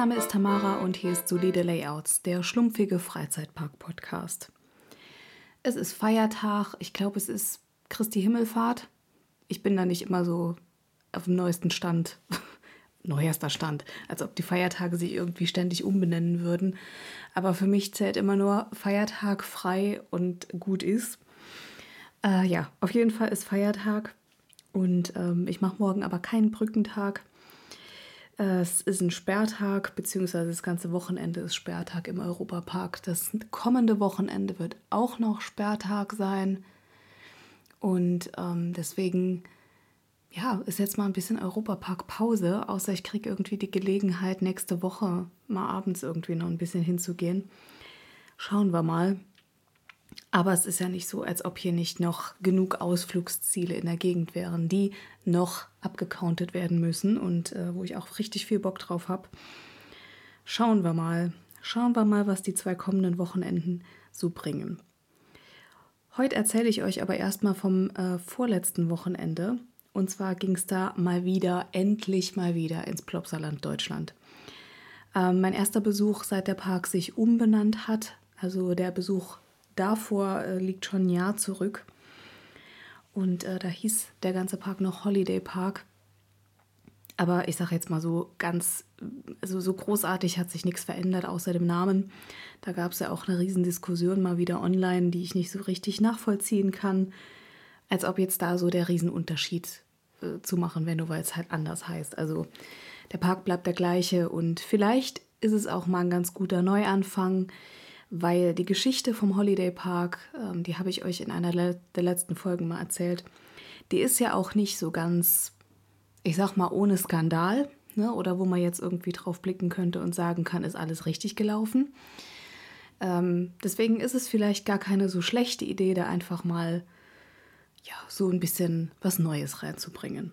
Name ist Tamara und hier ist Solide Layouts, der schlumpfige Freizeitpark-Podcast. Es ist Feiertag, ich glaube, es ist Christi Himmelfahrt. Ich bin da nicht immer so auf dem neuesten Stand, neuester Stand, als ob die Feiertage sich irgendwie ständig umbenennen würden. Aber für mich zählt immer nur Feiertag, frei und gut ist. Ja, auf jeden Fall ist Feiertag und ich mache morgen aber keinen Brückentag. Es ist ein Sperrtag, beziehungsweise das ganze Wochenende ist Sperrtag im Europapark. Das kommende Wochenende wird auch noch Sperrtag sein. Und deswegen, ja, ist jetzt mal ein bisschen Europapark-Pause, außer ich kriege irgendwie die Gelegenheit, nächste Woche mal abends irgendwie noch ein bisschen hinzugehen. Schauen wir mal. Aber es ist ja nicht so, als ob hier nicht noch genug Ausflugsziele in der Gegend wären, die noch abgecountet werden müssen und wo ich auch richtig viel Bock drauf habe. Schauen wir mal, was die 2 kommenden Wochenenden so bringen. Heute erzähle ich euch aber erstmal vom vorletzten Wochenende. Und zwar ging es da endlich mal wieder ins Plopsaland Deutschland. Mein erster Besuch, seit der Park sich umbenannt hat, also der Besuch davor liegt schon ein Jahr zurück. Und da hieß der ganze Park noch Holiday Park. Aber ich sage jetzt mal so so großartig hat sich nichts verändert außer dem Namen. Da gab es ja auch eine Riesendiskussion mal wieder online, die ich nicht so richtig nachvollziehen kann. Als ob jetzt da so der Riesenunterschied zu machen wäre, nur weil es halt anders heißt. Also der Park bleibt der gleiche und vielleicht ist es auch mal ein ganz guter Neuanfang, weil die Geschichte vom Holiday Park, die habe ich euch in einer der letzten Folgen mal erzählt, die ist ja auch nicht so ganz, ich sag mal, ohne Skandal, ne? Oder wo man jetzt irgendwie drauf blicken könnte und sagen kann, ist alles richtig gelaufen. Deswegen ist es vielleicht gar keine so schlechte Idee, da einfach mal so ein bisschen was Neues reinzubringen.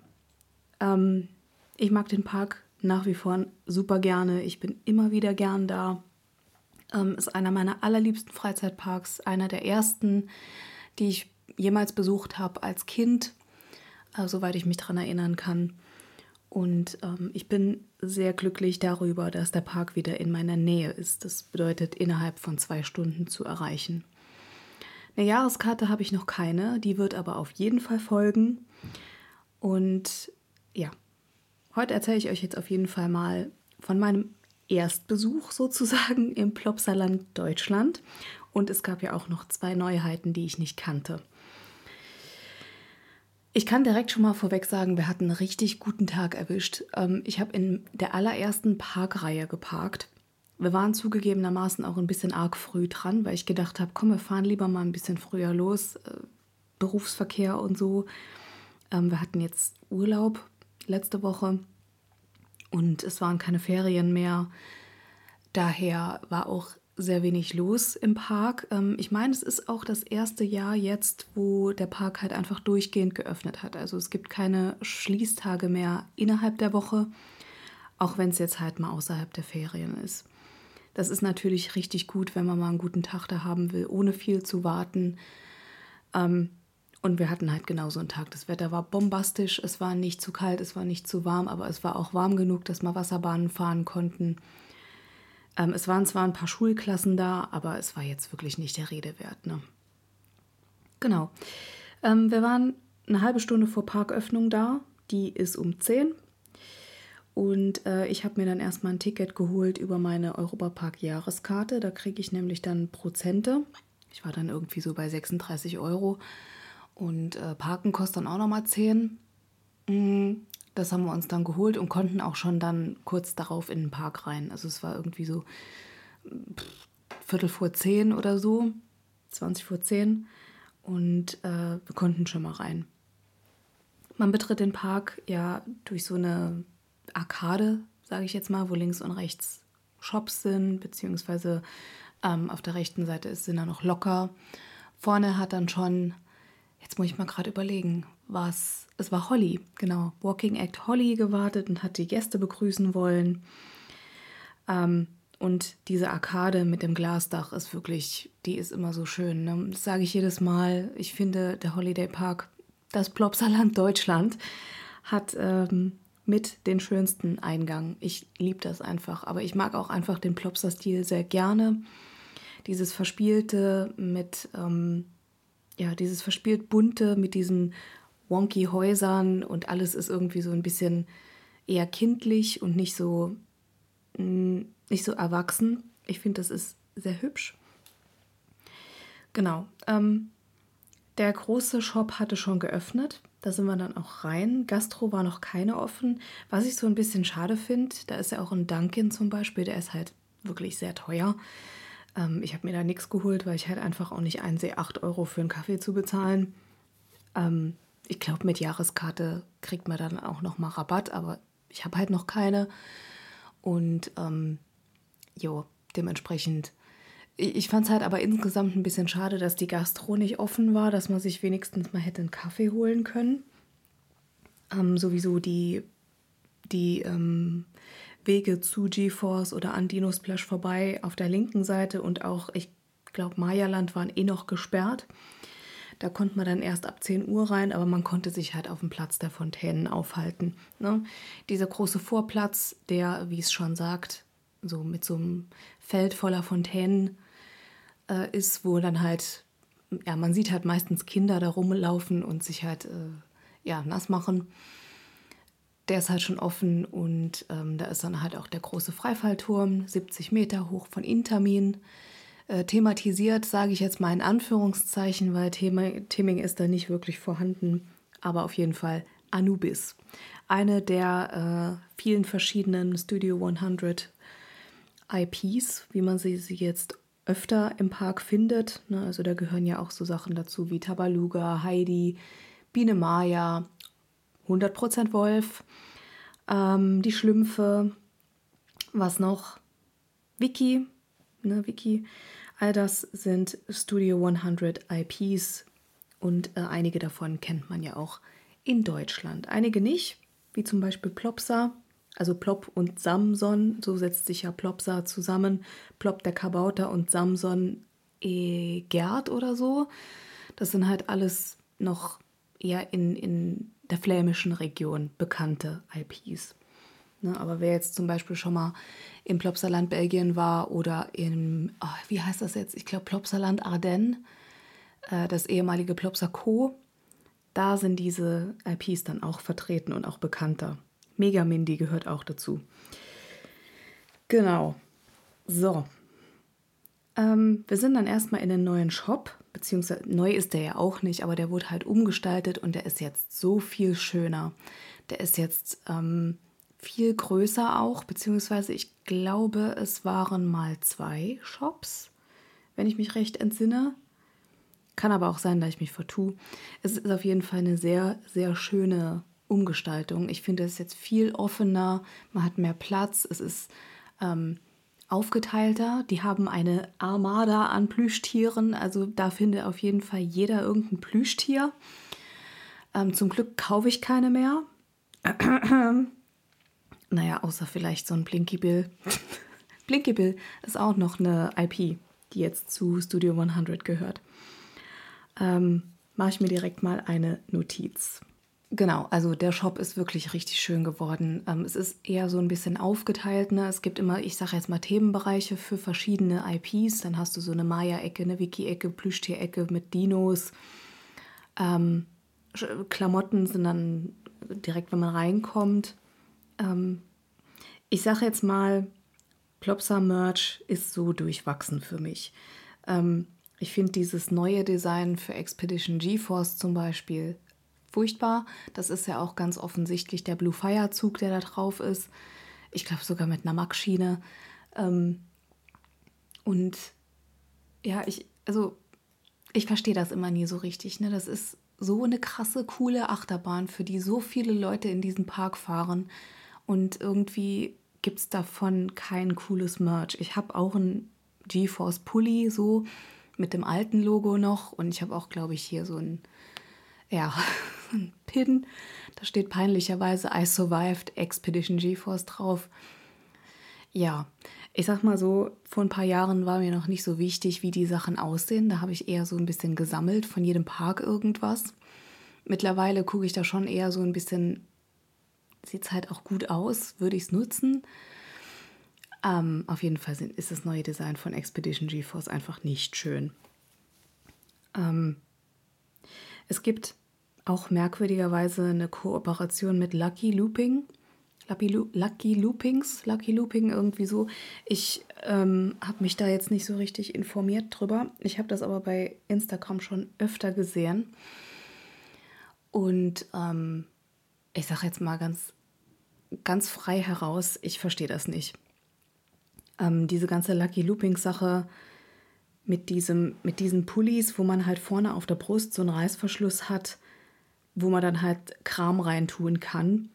Ich mag den Park nach wie vor super gerne, ich bin immer wieder gern da. Ist einer meiner allerliebsten Freizeitparks, einer der ersten, die ich jemals besucht habe als Kind, soweit ich mich daran erinnern kann. Und ich bin sehr glücklich darüber, dass der Park wieder in meiner Nähe ist. Das bedeutet, innerhalb von 2 Stunden zu erreichen. Eine Jahreskarte habe ich noch keine, die wird aber auf jeden Fall folgen. Und ja, heute erzähle ich euch jetzt auf jeden Fall mal von meinem Erstbesuch sozusagen im Plopsaland Deutschland. Und es gab ja auch noch 2 Neuheiten, die ich nicht kannte. Ich kann direkt schon mal vorweg sagen, wir hatten einen richtig guten Tag erwischt. Ich habe in der allerersten Parkreihe geparkt. Wir waren zugegebenermaßen auch ein bisschen arg früh dran, weil ich gedacht habe, komm, wir fahren lieber mal ein bisschen früher los. Berufsverkehr und so. Wir hatten jetzt Urlaub letzte Woche. Und es waren keine Ferien mehr. Daher war auch sehr wenig los im Park. Ich meine, es ist auch das erste Jahr jetzt, wo der Park halt einfach durchgehend geöffnet hat. Also es gibt keine Schließtage mehr innerhalb der Woche, auch wenn es jetzt halt mal außerhalb der Ferien ist. Das ist natürlich richtig gut, wenn man mal einen guten Tag da haben will, ohne viel zu warten. Und wir hatten halt genau so einen Tag. Das Wetter war bombastisch, es war nicht zu kalt, es war nicht zu warm, aber es war auch warm genug, dass wir Wasserbahnen fahren konnten. Es waren zwar ein paar Schulklassen da, aber es war jetzt wirklich nicht der Rede wert, ne? Genau. Wir waren eine halbe Stunde vor Parköffnung da, die ist um 10. Und ich habe mir dann erstmal ein Ticket geholt über meine Europapark-Jahreskarte. Da kriege ich nämlich dann Prozente. Ich war dann irgendwie so bei 36 Euro. Und Parken kostet dann auch nochmal 10. Das haben wir uns dann geholt und konnten auch schon dann kurz darauf in den Park rein. Also es war irgendwie so Viertel vor 10 oder so, 20 vor 10. Und wir konnten schon mal rein. Man betritt den Park ja durch so eine Arkade, sage ich jetzt mal, wo links und rechts Shops sind, beziehungsweise auf der rechten Seite sind da noch Locker. Vorne hat dann schon, jetzt muss ich mal gerade überlegen, es war Holly, genau, Walking Act Holly gewartet und hat die Gäste begrüßen wollen. Und diese Arkade mit dem Glasdach ist wirklich, die ist immer so schön, ne? Das sage ich jedes Mal. Ich finde, der Holiday Park, das Plopsaland Deutschland, hat mit den schönsten Eingang. Ich liebe das einfach, aber ich mag auch einfach den Plopsa-Stil sehr gerne. Dieses Verspielte mit, dieses verspielt Bunte mit diesen wonky Häusern und alles ist irgendwie so ein bisschen eher kindlich und nicht so erwachsen. Ich finde, das ist sehr hübsch. Genau. Der große Shop hatte schon geöffnet. Da sind wir dann auch rein. Gastro war noch keine offen. Was ich so ein bisschen schade finde, da ist ja auch ein Dunkin' zum Beispiel, der ist halt wirklich sehr teuer. Ich habe mir da nichts geholt, weil ich halt einfach auch nicht einsehe, 8 Euro für einen Kaffee zu bezahlen. Ich glaube, mit Jahreskarte kriegt man dann auch nochmal Rabatt, aber ich habe halt noch keine. Und dementsprechend. Ich fand es halt aber insgesamt ein bisschen schade, dass die Gastro nicht offen war, dass man sich wenigstens mal hätte einen Kaffee holen können. Sowieso die Wege zu GeForce oder an Dino Splash vorbei auf der linken Seite und auch, ich glaube, Mayaland waren noch gesperrt. Da konnte man dann erst ab 10 Uhr rein, aber man konnte sich halt auf dem Platz der Fontänen aufhalten. Ne? Dieser große Vorplatz, der, wie es schon sagt, so mit so einem Feld voller Fontänen ist, wo dann halt, man sieht halt meistens Kinder da rumlaufen und sich halt nass machen. Der ist halt schon offen und da ist dann halt auch der große Freifallturm, 70 Meter hoch von Intamin. Thematisiert, sage ich jetzt mal in Anführungszeichen, weil Theming ist da nicht wirklich vorhanden, aber auf jeden Fall Anubis. Eine der vielen verschiedenen Studio 100 IPs, wie man sie jetzt öfter im Park findet. Ne? Also da gehören ja auch so Sachen dazu wie Tabaluga, Heidi, Biene Maya, 100% Wolf, die Schlümpfe, was noch? Vicky, Vicky. All das sind Studio 100 IPs und einige davon kennt man ja auch in Deutschland. Einige nicht, wie zum Beispiel Plopsa, also Plop und Samson, so setzt sich ja Plopsa zusammen. Plop der Kabauter und Samson Gerd oder so. Das sind halt alles noch eher in der flämischen Region bekannte IPs. Ne, aber wer jetzt zum Beispiel schon mal im Plopsaland Belgien war oder wie heißt das jetzt? Ich glaube Plopsaland Ardennes, das ehemalige Plopsa Co., da sind diese IPs dann auch vertreten und auch bekannter. Megamindy gehört auch dazu. Genau. So. Wir sind dann erstmal in den neuen Shop, beziehungsweise neu ist der ja auch nicht, aber der wurde halt umgestaltet und der ist jetzt so viel schöner. Der ist jetzt viel größer auch, beziehungsweise ich glaube, es waren mal 2 Shops, wenn ich mich recht entsinne. Kann aber auch sein, dass ich mich vertue. Es ist auf jeden Fall eine sehr, sehr schöne Umgestaltung. Ich finde, es ist jetzt viel offener, man hat mehr Platz, es ist aufgeteilter. Die haben eine Armada an Plüschtieren, also da findet auf jeden Fall jeder irgendein Plüschtier. Zum Glück kaufe ich keine mehr. Naja, außer vielleicht so ein Blinky Bill. Blinky Bill ist auch noch eine IP, die jetzt zu Studio 100 gehört. Mache ich mir direkt mal eine Notiz. Genau, also der Shop ist wirklich richtig schön geworden. Es ist eher so ein bisschen aufgeteilt. Ne? Es gibt immer, ich sage jetzt mal, Themenbereiche für verschiedene IPs. Dann hast du so eine Maya-Ecke, eine Wiki-Ecke, Plüschtier-Ecke mit Dinos. Klamotten sind dann direkt, wenn man reinkommt. Ich sage jetzt mal, Plopsa-Merch ist so durchwachsen für mich. Ich finde dieses neue Design für Expedition GeForce zum Beispiel furchtbar. Das ist ja auch ganz offensichtlich der Blue Fire Zug, der da drauf ist. Ich glaube sogar mit einer Mack-Schiene. Und ja, ich verstehe das immer nie so richtig. Ne? Das ist so eine krasse, coole Achterbahn, für die so viele Leute in diesen Park fahren. Und irgendwie gibt es davon kein cooles Merch. Ich habe auch einen GeForce Pulli so mit dem alten Logo noch. Und ich habe auch, glaube ich, hier so ein Pin. Da steht peinlicherweise I survived Expedition GeForce drauf. Ja, ich sag mal so, vor ein paar Jahren war mir noch nicht so wichtig, wie die Sachen aussehen. Da habe ich eher so ein bisschen gesammelt, von jedem Park irgendwas. Mittlerweile gucke ich da schon eher so ein bisschen sieht es halt auch gut aus, würde ich es nutzen. Auf jeden Fall ist das neue Design von Expedition GeForce einfach nicht schön. Es gibt auch merkwürdigerweise eine Kooperation mit Lucky Looping. Lucky Looping, irgendwie so. Ich habe mich da jetzt nicht so richtig informiert drüber. Ich habe das aber bei Instagram schon öfter gesehen. Und ich sage jetzt mal ganz frei heraus, ich verstehe das nicht. Diese ganze Lucky Looping-Sache mit diesen Pullis, wo man halt vorne auf der Brust so einen Reißverschluss hat, wo man dann halt Kram reintun kann.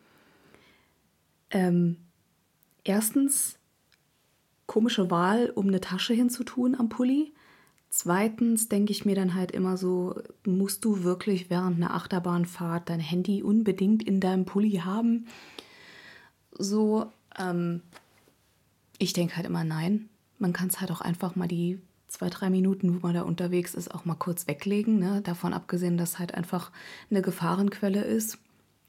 Erstens, komische Wahl, um eine Tasche hinzutun am Pulli. Zweitens denke ich mir dann halt immer so, musst du wirklich während einer Achterbahnfahrt dein Handy unbedingt in deinem Pulli haben? So, ich denke halt immer nein. Man kann es halt auch einfach mal die 2-3 Minuten, wo man da unterwegs ist, auch mal kurz weglegen. Ne? Davon abgesehen, dass halt einfach eine Gefahrenquelle ist.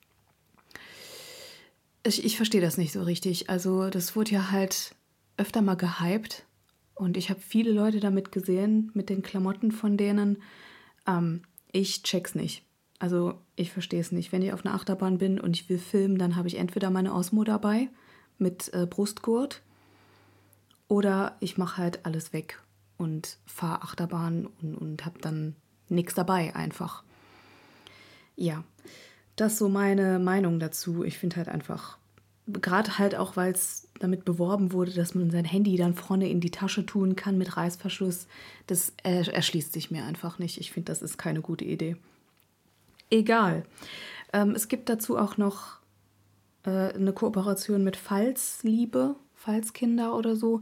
Ich verstehe das nicht so richtig. Also das wurde ja halt öfter mal gehypt. Und ich habe viele Leute damit gesehen, mit den Klamotten von denen. Ich check's nicht. Also ich verstehe es nicht. Wenn ich auf einer Achterbahn bin und ich will filmen, dann habe ich entweder meine Osmo dabei mit Brustgurt oder ich mache halt alles weg und fahre Achterbahn und habe dann nichts dabei einfach. Ja, das ist so meine Meinung dazu. Ich finde halt einfach, gerade halt auch, weil es damit beworben wurde, dass man sein Handy dann vorne in die Tasche tun kann mit Reißverschluss, das erschließt sich mir einfach nicht. Ich finde, das ist keine gute Idee. Egal. Es gibt dazu auch noch eine Kooperation mit Pfalzliebe, Pfalzkinder oder so.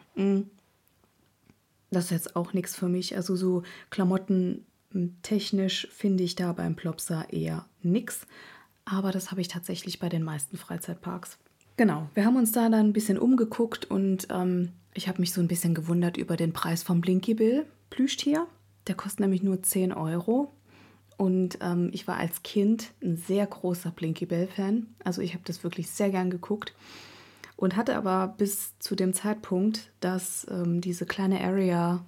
Das ist jetzt auch nichts für mich. Also so Klamotten technisch finde ich da beim Plopsa eher nix. Aber das habe ich tatsächlich bei den meisten Freizeitparks. Genau, wir haben uns da dann ein bisschen umgeguckt und ich habe mich so ein bisschen gewundert über den Preis vom Blinky Bill Plüschtier. Der kostet nämlich nur 10 Euro. Und ich war als Kind ein sehr großer Blinky Bill-Fan. Also ich habe das wirklich sehr gern geguckt. Und hatte aber bis zu dem Zeitpunkt, dass diese kleine Area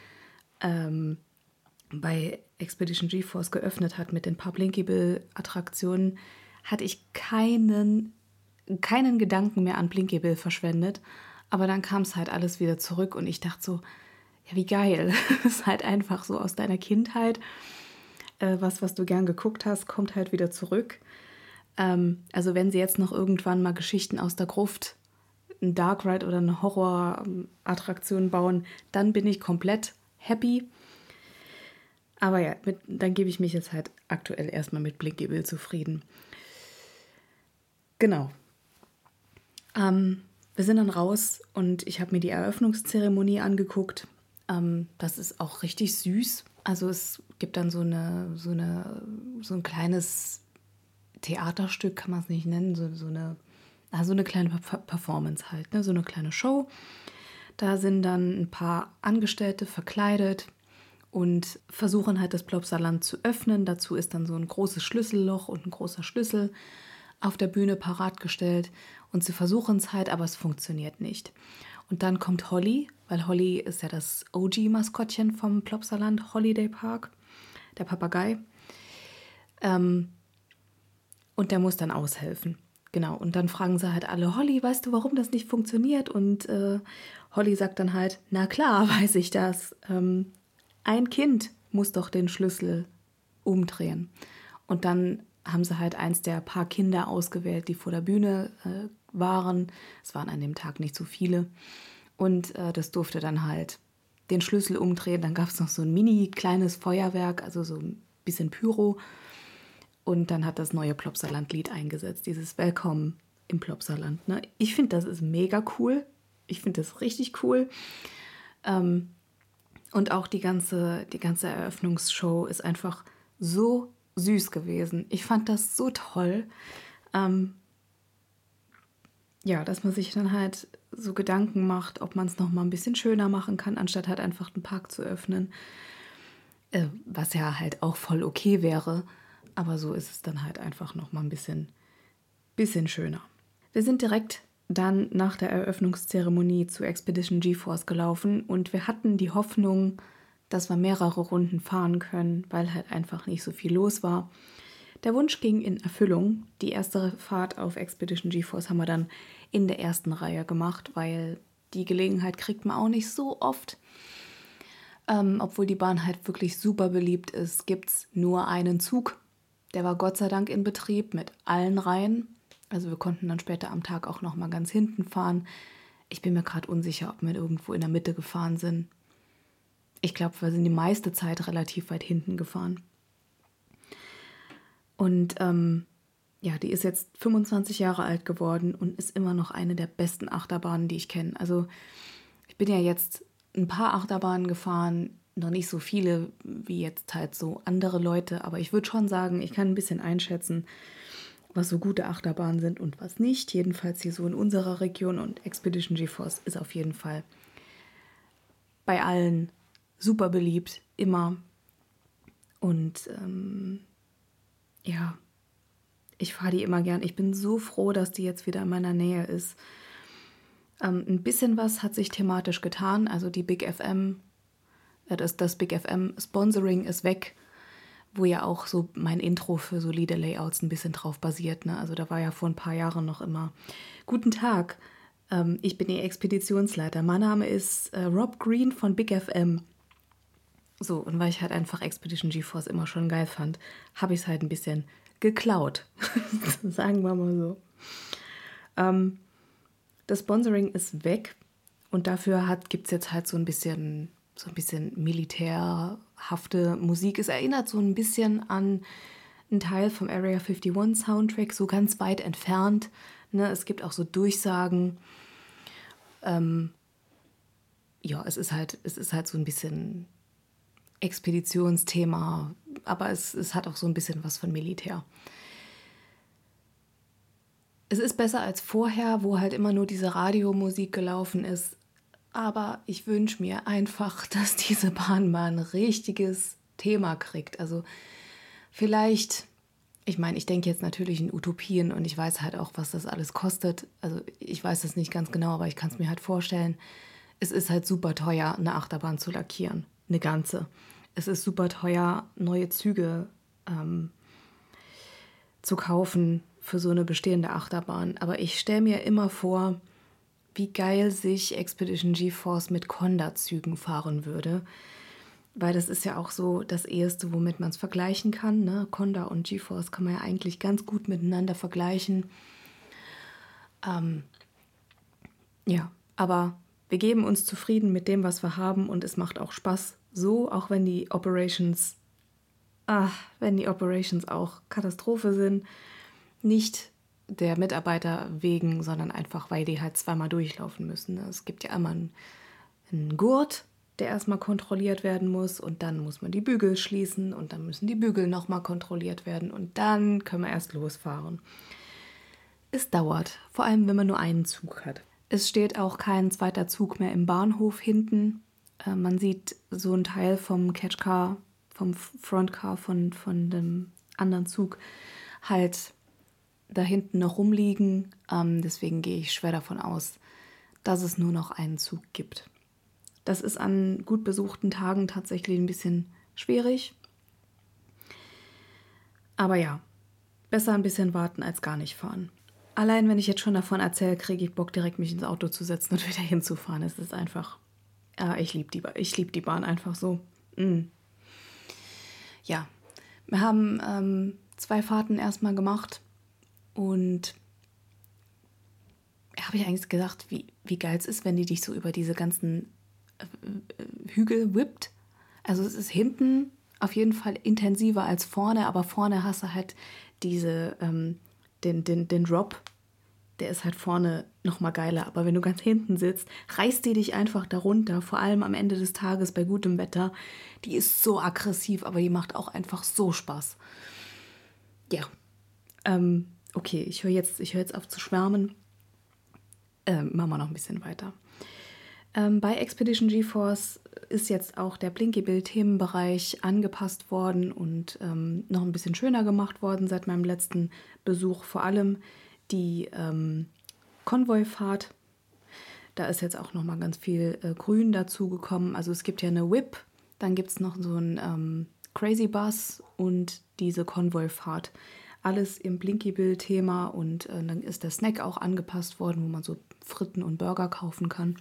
bei Expedition GeForce geöffnet hat mit den paar Blinky Bill-Attraktionen, hatte ich keinen Gedanken mehr an Blinky Bill verschwendet. Aber dann kam es halt alles wieder zurück und ich dachte so, ja, wie geil. Das ist halt einfach so aus deiner Kindheit. Was du gern geguckt hast, kommt halt wieder zurück. Also wenn sie jetzt noch irgendwann mal Geschichten aus der Gruft, ein Dark Ride oder eine Horror-Attraktion bauen, dann bin ich komplett happy. Aber ja, dann gebe ich mich jetzt halt aktuell erstmal mit Blinky Bill zufrieden. Genau. Wir sind dann raus und ich habe mir die Eröffnungszeremonie angeguckt. Das ist auch richtig süß. Also es gibt dann so ein kleines Theaterstück, kann man es nicht nennen, so eine kleine Performance halt, ne? So eine kleine Show. Da sind dann ein paar Angestellte verkleidet und versuchen halt das Plopsaland zu öffnen. Dazu ist dann so ein großes Schlüsselloch und ein großer Schlüssel auf der Bühne parat gestellt. Und sie versuchen es halt, aber es funktioniert nicht. Und dann kommt Holly, weil Holly ist ja das OG-Maskottchen vom Plopsaland Holiday Park, der Papagei. Und der muss dann aushelfen. Genau, und dann fragen sie halt alle, Holly, weißt du, warum das nicht funktioniert? Und Holly sagt dann halt, na klar, weiß ich das. Ein Kind muss doch den Schlüssel umdrehen. Und dann haben sie halt eins der paar Kinder ausgewählt, die vor der Bühne waren. Es waren an dem Tag nicht so viele. Und das durfte dann halt den Schlüssel umdrehen. Dann gab es noch so ein mini kleines Feuerwerk, also so ein bisschen Pyro. Und dann hat das neue Plopsaland-Lied eingesetzt, dieses Willkommen im Plopsaland. Ne? Ich finde, das ist mega cool. Ich finde das richtig cool. Und auch die ganze Eröffnungsshow ist einfach so süß gewesen. Ich fand das so toll. Ja, dass man sich dann halt so Gedanken macht, ob man es noch mal ein bisschen schöner machen kann, anstatt halt einfach den Park zu öffnen. Was ja halt auch voll okay wäre. Aber so ist es dann halt einfach noch mal ein bisschen bisschen schöner. Wir sind direkt dann nach der Eröffnungszeremonie zu Expedition GeForce gelaufen und wir hatten die Hoffnung, dass wir mehrere Runden fahren können, weil halt einfach nicht so viel los war. Der Wunsch ging in Erfüllung. Die erste Fahrt auf Expedition GeForce haben wir dann in der ersten Reihe gemacht, weil die Gelegenheit kriegt man auch nicht so oft. Obwohl die Bahn halt wirklich super beliebt ist, gibt es nur einen Zug. Der war Gott sei Dank in Betrieb mit allen Reihen. Also wir konnten dann später am Tag auch noch mal ganz hinten fahren. Ich bin mir gerade unsicher, ob wir irgendwo in der Mitte gefahren sind. Ich glaube, wir sind die meiste Zeit relativ weit hinten gefahren. Und die ist jetzt 25 Jahre alt geworden und ist immer noch eine der besten Achterbahnen, die ich kenne. Also ich bin ja jetzt ein paar Achterbahnen gefahren, noch nicht so viele wie jetzt halt so andere Leute, aber ich würde schon sagen, ich kann ein bisschen einschätzen, was so gute Achterbahnen sind und was nicht. Jedenfalls hier so in unserer Region, und Expedition GeForce ist auf jeden Fall bei allen super beliebt, immer. Und ich fahre die immer gern. Ich bin so froh, dass die jetzt wieder in meiner Nähe ist. Ein bisschen was hat sich thematisch getan. Also die Big FM, das Big FM Sponsoring ist weg, wo ja auch so mein Intro für solide Layouts ein bisschen drauf basiert. Ne? Also da war ja vor ein paar Jahren noch immer: Guten Tag, ich bin Ihr Expeditionsleiter. Mein Name ist Rob Green von Big FM. So, und weil ich halt einfach Expedition GeForce immer schon geil fand, habe ich es halt ein bisschen geklaut. Sagen wir mal so. Das Sponsoring ist weg und dafür gibt es jetzt halt so ein bisschen militärhafte Musik. Es erinnert so ein bisschen an einen Teil vom Area 51 Soundtrack, so ganz weit entfernt. Ne? Es gibt auch so Durchsagen. Es ist halt so ein bisschen Expeditionsthema, aber es hat auch so ein bisschen was von Militär. Es ist besser als vorher, wo halt immer nur diese Radiomusik gelaufen ist. Aber ich wünsche mir einfach, dass diese Bahn mal ein richtiges Thema kriegt. Also vielleicht, ich meine, ich denke jetzt natürlich in Utopien und ich weiß halt auch, was das alles kostet. Also ich weiß es nicht ganz genau, aber ich kann es mir halt vorstellen. Es ist halt super teuer, eine Achterbahn zu lackieren. Eine ganze. Es ist super teuer, neue Züge zu kaufen für so eine bestehende Achterbahn. Aber ich stelle mir immer vor, wie geil sich Expedition GeForce mit Conda-Zügen fahren würde. Weil das ist ja auch so das Eheste, womit man es vergleichen kann. Ne? Conda und GeForce kann man ja eigentlich ganz gut miteinander vergleichen. Aber wir geben uns zufrieden mit dem, was wir haben, und es macht auch Spaß. So, auch wenn die Operations auch Katastrophe sind. Nicht der Mitarbeiter wegen, sondern einfach, weil die halt zweimal durchlaufen müssen. Es gibt ja immer einen Gurt, der erstmal kontrolliert werden muss, und dann muss man die Bügel schließen und dann müssen die Bügel nochmal kontrolliert werden und dann können wir erst losfahren. Es dauert, vor allem wenn man nur einen Zug hat. Es steht auch kein zweiter Zug mehr im Bahnhof hinten. Man sieht so einen Teil vom Catchcar, vom Frontcar von dem anderen Zug halt da hinten noch rumliegen. Deswegen gehe ich schwer davon aus, dass es nur noch einen Zug gibt. Das ist an gut besuchten Tagen tatsächlich ein bisschen schwierig. Aber ja, besser ein bisschen warten als gar nicht fahren. Allein wenn ich jetzt schon davon erzähle, kriege ich Bock, direkt mich ins Auto zu setzen und wieder hinzufahren. Es ist einfach, ich liebe die Bahn einfach so. Ja, wir haben 2 Fahrten erstmal gemacht. Und habe ich eigentlich gedacht, wie geil es ist, wenn die dich so über diese ganzen Hügel whippt. Also es ist hinten auf jeden Fall intensiver als vorne, aber vorne hast du halt den Drop, der ist halt vorne nochmal geiler. Aber wenn du ganz hinten sitzt, reißt die dich einfach darunter, vor allem am Ende des Tages bei gutem Wetter. Die ist so aggressiv, aber die macht auch einfach so Spaß. Ja, okay, ich höre jetzt auf zu schwärmen. Machen wir noch ein bisschen weiter. Bei Expedition GeForce ist jetzt auch der Blinky-Bill-Themenbereich angepasst worden und noch ein bisschen schöner gemacht worden seit meinem letzten Besuch. Vor allem die Konvoifahrt. Da ist jetzt auch nochmal ganz viel Grün dazugekommen. Also es gibt ja eine Whip, dann gibt es noch so einen Crazy Bus und diese Konvoifahrt. Alles im Blinky-Bill-Thema und dann ist der Snack auch angepasst worden, wo man so Fritten und Burger kaufen kann.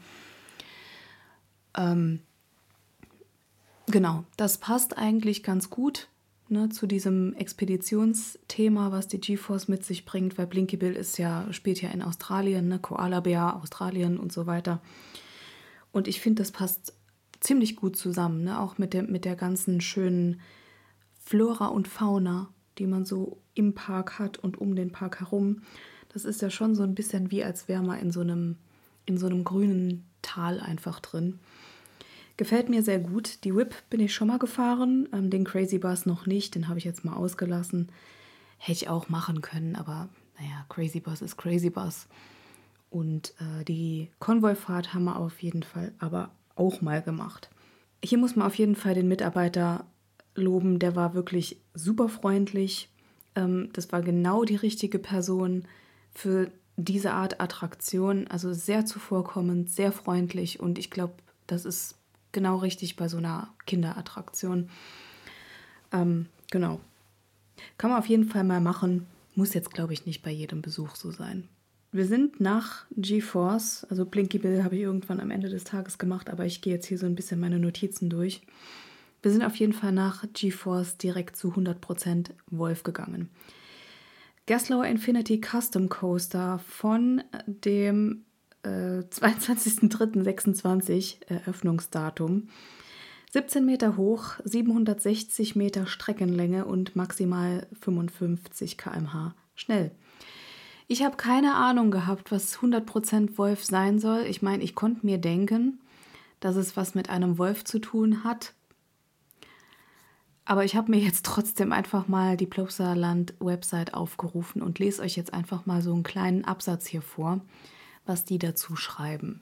Genau, das passt eigentlich ganz gut, ne, zu diesem Expeditionsthema, was die GeForce mit sich bringt, weil Blinky Bill spielt ja in Australien, ne, Koala-Bär, Australien und so weiter. Und ich finde, das passt ziemlich gut zusammen, ne, auch mit der ganzen schönen Flora und Fauna, die man so im Park hat und um den Park herum. Das ist ja schon so ein bisschen wie, als wäre man in so einem grünen Tal einfach drin. Gefällt mir sehr gut. Die Whip bin ich schon mal gefahren, den Crazy Bus noch nicht, den habe ich jetzt mal ausgelassen. Hätte ich auch machen können, aber naja, Crazy Bus ist Crazy Bus. Und die Konvoifahrt haben wir auf jeden Fall aber auch mal gemacht. Hier muss man auf jeden Fall den Mitarbeiter loben, der war wirklich super freundlich. Das war genau die richtige Person für diese Art Attraktion, also sehr zuvorkommend, sehr freundlich und ich glaube, das ist genau richtig bei so einer Kinderattraktion. Genau. Kann man auf jeden Fall mal machen. Muss jetzt, glaube ich, nicht bei jedem Besuch so sein. Wir sind nach GeForce, also Blinky Bill habe ich irgendwann am Ende des Tages gemacht, aber ich gehe jetzt hier so ein bisschen meine Notizen durch. Wir sind auf jeden Fall nach GeForce direkt zu 100% Wolf gegangen. Gerstlauer Infinity Custom Coaster von dem 22.03.26 Eröffnungsdatum. 17 Meter hoch, 760 Meter Streckenlänge und maximal 55 km/h schnell. Ich habe keine Ahnung gehabt, was 100% Wolf sein soll. Ich meine, ich konnte mir denken, dass es was mit einem Wolf zu tun hat. Aber ich habe mir jetzt trotzdem einfach mal die Plopsaland-Website aufgerufen und lese euch jetzt einfach mal so einen kleinen Absatz hier vor, was die dazu schreiben.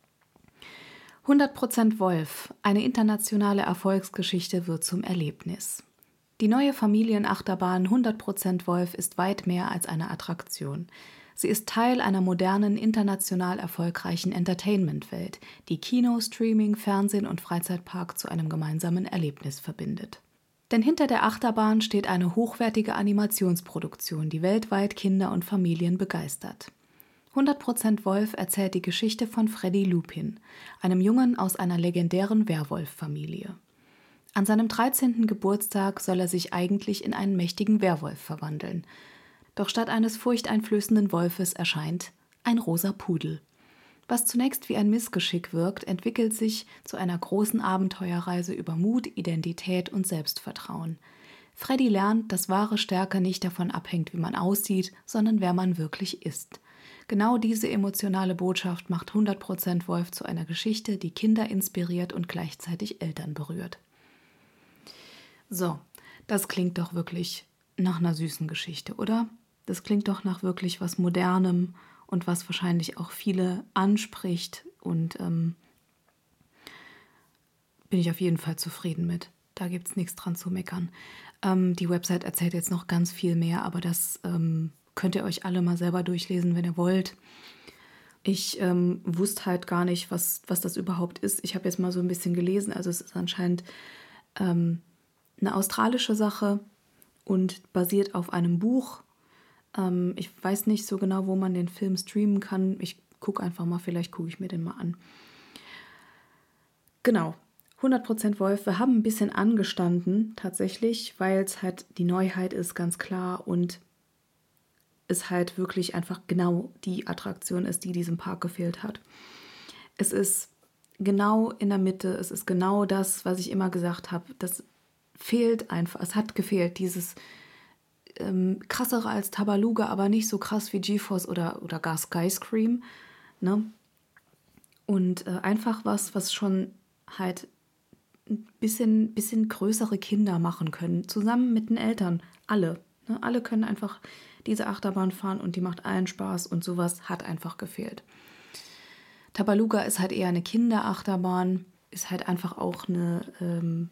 100% Wolf, eine internationale Erfolgsgeschichte wird zum Erlebnis. Die neue Familienachterbahn 100% Wolf ist weit mehr als eine Attraktion. Sie ist Teil einer modernen, international erfolgreichen Entertainment-Welt, die Kino, Streaming, Fernsehen und Freizeitpark zu einem gemeinsamen Erlebnis verbindet. Denn hinter der Achterbahn steht eine hochwertige Animationsproduktion, die weltweit Kinder und Familien begeistert. 100% Wolf erzählt die Geschichte von Freddy Lupin, einem Jungen aus einer legendären Werwolf-Familie. An seinem 13. Geburtstag soll er sich eigentlich in einen mächtigen Werwolf verwandeln. Doch statt eines furchteinflößenden Wolfes erscheint ein rosa Pudel. Was zunächst wie ein Missgeschick wirkt, entwickelt sich zu einer großen Abenteuerreise über Mut, Identität und Selbstvertrauen. Freddy lernt, dass wahre Stärke nicht davon abhängt, wie man aussieht, sondern wer man wirklich ist. Genau diese emotionale Botschaft macht 100% Wolf zu einer Geschichte, die Kinder inspiriert und gleichzeitig Eltern berührt. So, das klingt doch wirklich nach einer süßen Geschichte, oder? Das klingt doch nach wirklich was Modernem und was wahrscheinlich auch viele anspricht und bin ich auf jeden Fall zufrieden mit. Da gibt es nichts dran zu meckern. Die Website erzählt jetzt noch ganz viel mehr, aber das könnt ihr euch alle mal selber durchlesen, wenn ihr wollt. Ich wusste halt gar nicht, was das überhaupt ist. Ich habe jetzt mal so ein bisschen gelesen. Also es ist anscheinend eine australische Sache und basiert auf einem Buch. Ich weiß nicht so genau, wo man den Film streamen kann. Ich gucke einfach mal, vielleicht gucke ich mir den mal an. Genau, 100% Wolf. Wir haben ein bisschen angestanden tatsächlich, weil es halt die Neuheit ist, ganz klar. Und es halt wirklich einfach genau die Attraktion ist, die diesem Park gefehlt hat. Es ist genau in der Mitte, es ist genau das, was ich immer gesagt habe. Das fehlt einfach, es hat gefehlt, dieses krassere als Tabaluga, aber nicht so krass wie GeForce oder gar Skyscream. Ne? Und einfach was schon halt ein bisschen größere Kinder machen können, zusammen mit den Eltern. Alle. Ne? Alle können einfach diese Achterbahn fahren und die macht allen Spaß und sowas hat einfach gefehlt. Tabaluga ist halt eher eine Kinderachterbahn, ist halt einfach auch eine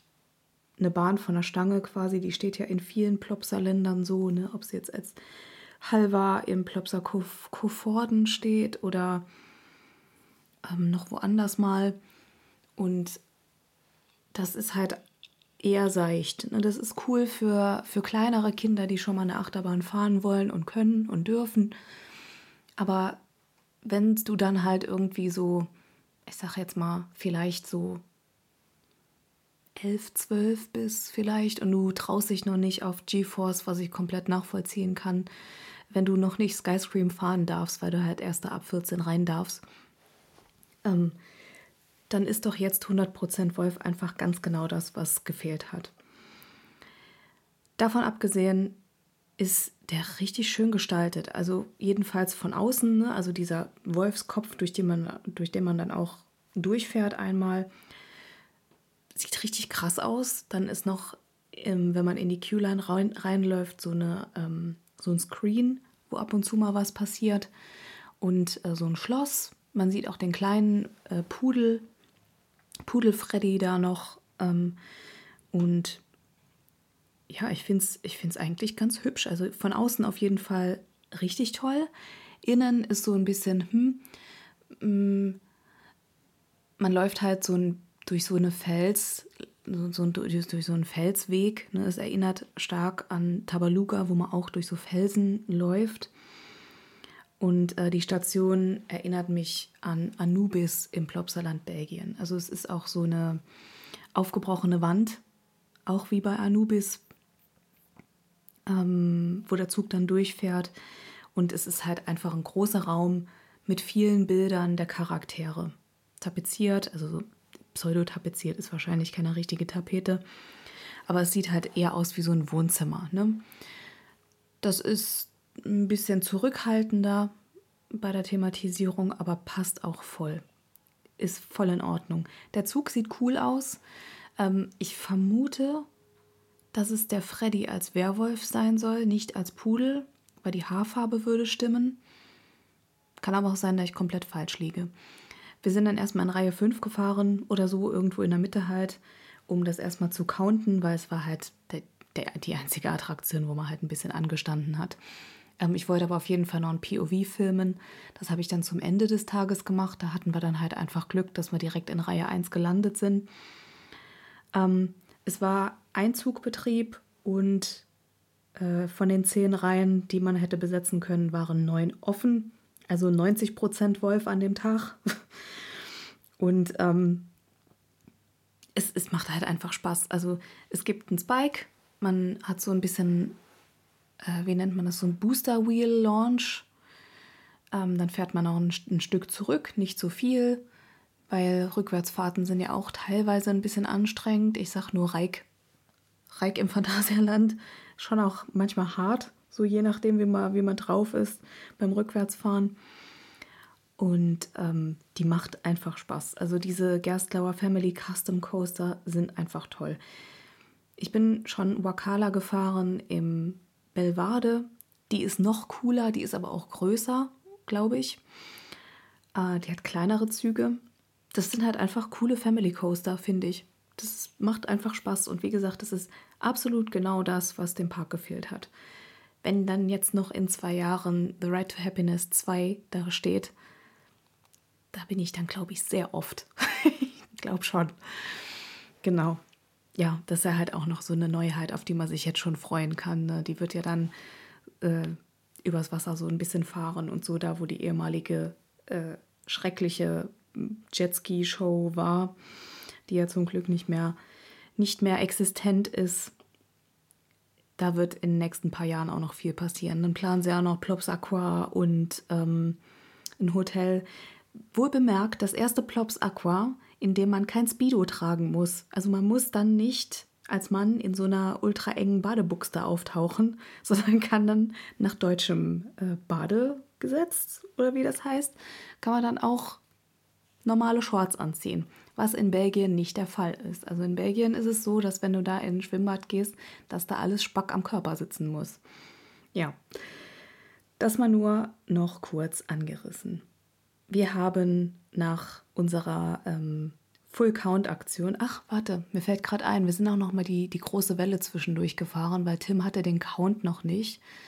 Bahn von der Stange quasi, die steht ja in vielen Plopsa-Ländern so, ne? Ob es jetzt als Halver im Plopsa Coevorden steht oder noch woanders mal. Und das ist halt eher seicht. Ne? Das ist cool für kleinere Kinder, die schon mal eine Achterbahn fahren wollen und können und dürfen. Aber wenn du dann halt irgendwie so, ich sag jetzt mal, vielleicht so 11, 12 bist vielleicht und du traust dich noch nicht auf GeForce, was ich komplett nachvollziehen kann, wenn du noch nicht Skyscream fahren darfst, weil du halt erst da ab 14 rein darfst, dann ist doch jetzt 100% Wolf einfach ganz genau das, was gefehlt hat. Davon abgesehen ist der richtig schön gestaltet. Also jedenfalls von außen, ne? Also dieser Wolfskopf, durch den man dann auch durchfährt einmal, sieht richtig krass aus. Dann ist noch, wenn man in die Queueline reinläuft, so ein Screen, wo ab und zu mal was passiert. Und so ein Schloss. Man sieht auch den kleinen Pudel Freddy da noch. Und ja, ich finde es eigentlich ganz hübsch. Also von außen auf jeden Fall richtig toll. Innen ist so ein bisschen, man läuft halt durch so einen Felsweg. Ne? Es erinnert stark an Tabaluga, wo man auch durch so Felsen läuft. Und die Station erinnert mich an Anubis im Plopsaland, Belgien. Also es ist auch so eine aufgebrochene Wand, auch wie bei Anubis, wo der Zug dann durchfährt. Und es ist halt einfach ein großer Raum mit vielen Bildern der Charaktere. Tapeziert, also so pseudo-tapeziert ist wahrscheinlich keine richtige Tapete. Aber es sieht halt eher aus wie so ein Wohnzimmer. Ne? Das ist ein bisschen zurückhaltender bei der Thematisierung, aber passt auch voll. Ist voll in Ordnung. Der Zug sieht cool aus. Ich vermute, dass es der Freddy als Werwolf sein soll, nicht als Pudel, weil die Haarfarbe würde stimmen. Kann aber auch sein, dass ich komplett falsch liege. Wir sind dann erstmal in Reihe 5 gefahren oder so, irgendwo in der Mitte halt, um das erstmal zu counten, weil es war halt die einzige Attraktion, wo man halt ein bisschen angestanden hat. Ich wollte aber auf jeden Fall noch ein POV filmen. Das habe ich dann zum Ende des Tages gemacht. Da hatten wir dann halt einfach Glück, dass wir direkt in Reihe 1 gelandet sind. Es war Einzugbetrieb und von den 10 Reihen, die man hätte besetzen können, waren 9 offen. Also 90% Wolf an dem Tag. Und es macht halt einfach Spaß. Also es gibt einen Spike, man hat so ein bisschen, wie nennt man das, so ein Booster Wheel Launch. Dann fährt man auch ein Stück zurück, nicht so viel, weil Rückwärtsfahrten sind ja auch teilweise ein bisschen anstrengend. Ich sag nur Reik im Phantasialand, schon auch manchmal hart, so je nachdem, wie man drauf ist beim Rückwärtsfahren. Und die macht einfach Spaß. Also diese Gerstlauer Family Custom Coaster sind einfach toll. Ich bin schon Wakala gefahren im Belvade. Die ist noch cooler, die ist aber auch größer, glaube ich. Die hat kleinere Züge. Das sind halt einfach coole Family Coaster, finde ich. Das macht einfach Spaß. Und wie gesagt, das ist absolut genau das, was dem Park gefehlt hat. Wenn dann jetzt noch in 2 Jahren The Ride to Happiness 2 da steht, da bin ich dann, glaube ich, sehr oft. Ich glaube schon. Genau. Ja, das ist ja halt auch noch so eine Neuheit, auf die man sich jetzt schon freuen kann. Ne? Die wird ja dann übers Wasser so ein bisschen fahren und so, da wo die ehemalige schreckliche Jetski-Show war, die ja zum Glück nicht mehr existent ist. Da wird in den nächsten paar Jahren auch noch viel passieren. Dann planen sie ja noch Plops Aqua und ein Hotel. Wohl bemerkt, das erste Plops Aqua, in dem man kein Speedo tragen muss. Also man muss dann nicht als Mann in so einer ultra engen Badebuchse auftauchen, sondern kann dann nach deutschem Badegesetz, oder wie das heißt, kann man dann auch normale Shorts anziehen, was in Belgien nicht der Fall ist. Also in Belgien ist es so, dass wenn du da in ein Schwimmbad gehst, dass da alles Spack am Körper sitzen muss. Ja, das mal nur noch kurz angerissen. Wir haben nach unserer Full-Count-Aktion, ach, warte, mir fällt gerade ein, wir sind auch noch mal die große Welle zwischendurch gefahren, weil Tim hatte den Count noch nicht.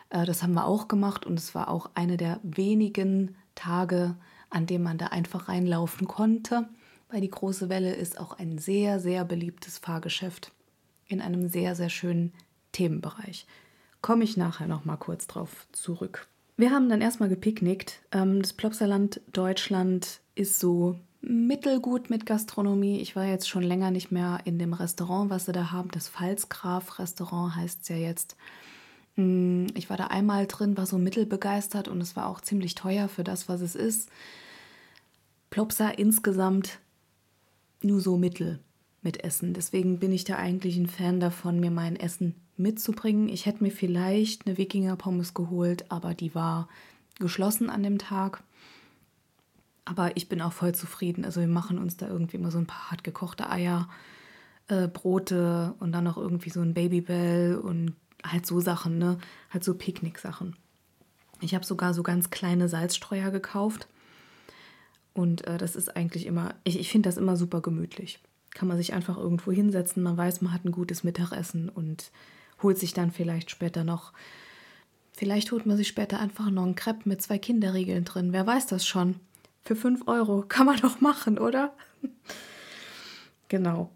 Das haben wir auch gemacht und es war auch eine der wenigen Tage, an denen man da einfach reinlaufen konnte, weil die Große Welle ist auch ein sehr, sehr beliebtes Fahrgeschäft in einem sehr, sehr schönen Themenbereich. Komme ich nachher noch mal kurz drauf zurück. Wir haben dann erstmal gepicknickt. Das Plopsaland Deutschland ist so mittelgut mit Gastronomie. Ich war jetzt schon länger nicht mehr in dem Restaurant, was sie da haben. Das Pfalzgraf-Restaurant heißt es ja jetzt. Ich war da einmal drin, war so mittelbegeistert und es war auch ziemlich teuer für das, was es ist. Plopsa insgesamt nur so mittel mit Essen. Deswegen bin ich da eigentlich ein Fan davon, mir mein Essen mitzubringen. Ich hätte mir vielleicht eine Wikinger-Pommes geholt, aber die war geschlossen an dem Tag. Aber ich bin auch voll zufrieden. Also wir machen uns da irgendwie immer so ein paar hart gekochte Eier, Brote und dann noch irgendwie so ein Babybel und halt so Sachen, ne? Halt so Picknick-Sachen. Ich habe sogar so ganz kleine Salzstreuer gekauft. Und das ist eigentlich immer, ich finde das immer super gemütlich. Kann man sich einfach irgendwo hinsetzen, man weiß, man hat ein gutes Mittagessen und holt sich dann vielleicht holt man sich später einfach noch einen Crepe mit 2 Kinderriegeln drin. Wer weiß das schon? Für 5 Euro kann man doch machen, oder? Genau.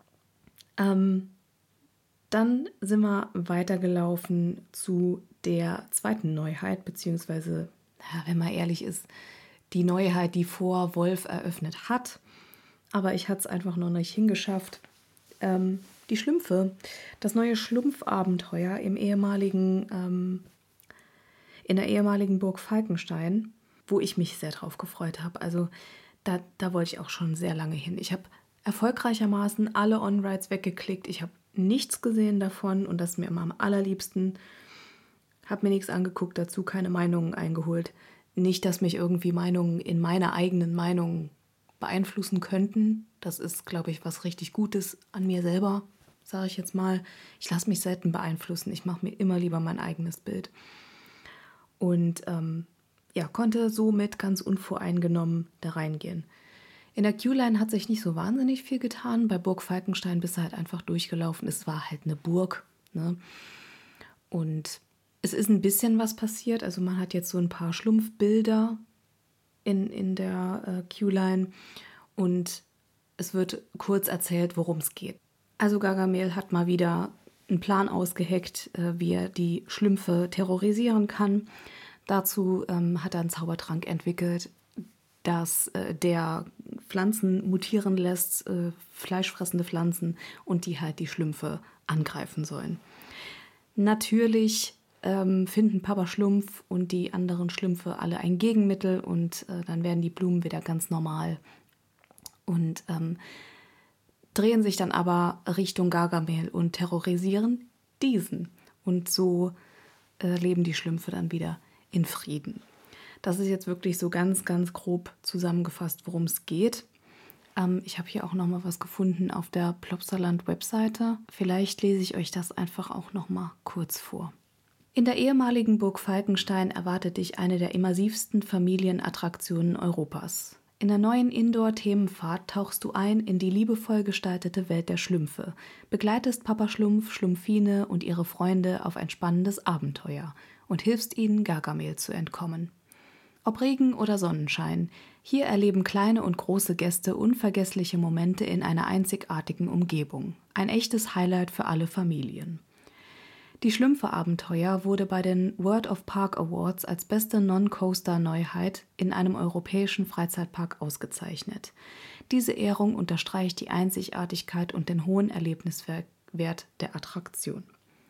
Dann sind wir weitergelaufen zu der zweiten Neuheit, beziehungsweise, wenn man ehrlich ist, die Neuheit, die vor Wolf eröffnet hat. Aber ich hatte es einfach noch nicht hingeschafft. Die Schlümpfe. Das neue Schlumpfabenteuer in der ehemaligen Burg Falkenstein, wo ich mich sehr drauf gefreut habe. Also da wollte ich auch schon sehr lange hin. Ich habe erfolgreichermaßen alle On-Rides weggeklickt. Ich habe nichts gesehen davon und das ist mir immer am allerliebsten. Habe mir nichts angeguckt, dazu keine Meinungen eingeholt. Nicht, dass mich irgendwie Meinungen in meiner eigenen Meinung beeinflussen könnten. Das ist, glaube ich, was richtig Gutes an mir selber, sage ich jetzt mal. Ich lasse mich selten beeinflussen. Ich mache mir immer lieber mein eigenes Bild. Und konnte somit ganz unvoreingenommen da reingehen. In der Q-Line hat sich nicht so wahnsinnig viel getan. Bei Burg Falkenstein bist du halt einfach durchgelaufen. Es war halt eine Burg, ne? Und es ist ein bisschen was passiert. Also man hat jetzt so ein paar Schlumpfbilder in der Q-Line und es wird kurz erzählt, worum es geht. Also Gargamel hat mal wieder einen Plan ausgeheckt, wie er die Schlümpfe terrorisieren kann. Dazu hat er einen Zaubertrank entwickelt, dass der Pflanzen mutieren lässt, fleischfressende Pflanzen, und die halt die Schlümpfe angreifen sollen. Natürlich finden Papa Schlumpf und die anderen Schlümpfe alle ein Gegenmittel und dann werden die Blumen wieder ganz normal und drehen sich dann aber Richtung Gargamel und terrorisieren diesen. Und so leben die Schlümpfe dann wieder in Frieden. Das ist jetzt wirklich so ganz, ganz grob zusammengefasst, worum es geht. Ich habe hier auch noch mal was gefunden auf der Plopsaland-Webseite. Vielleicht lese ich euch das einfach auch noch mal kurz vor. In der ehemaligen Burg Falkenstein erwartet dich eine der immersivsten Familienattraktionen Europas. In der neuen Indoor-Themenfahrt tauchst du ein in die liebevoll gestaltete Welt der Schlümpfe, begleitest Papa Schlumpf, Schlumpfine und ihre Freunde auf ein spannendes Abenteuer und hilfst ihnen, Gargamel zu entkommen. Ob Regen oder Sonnenschein, hier erleben kleine und große Gäste unvergessliche Momente in einer einzigartigen Umgebung. Ein echtes Highlight für alle Familien. Die Schlümpfe-Abenteuer wurde bei den World of Park Awards als beste Non-Coaster-Neuheit in einem europäischen Freizeitpark ausgezeichnet. Diese Ehrung unterstreicht die Einzigartigkeit und den hohen Erlebniswert der Attraktion.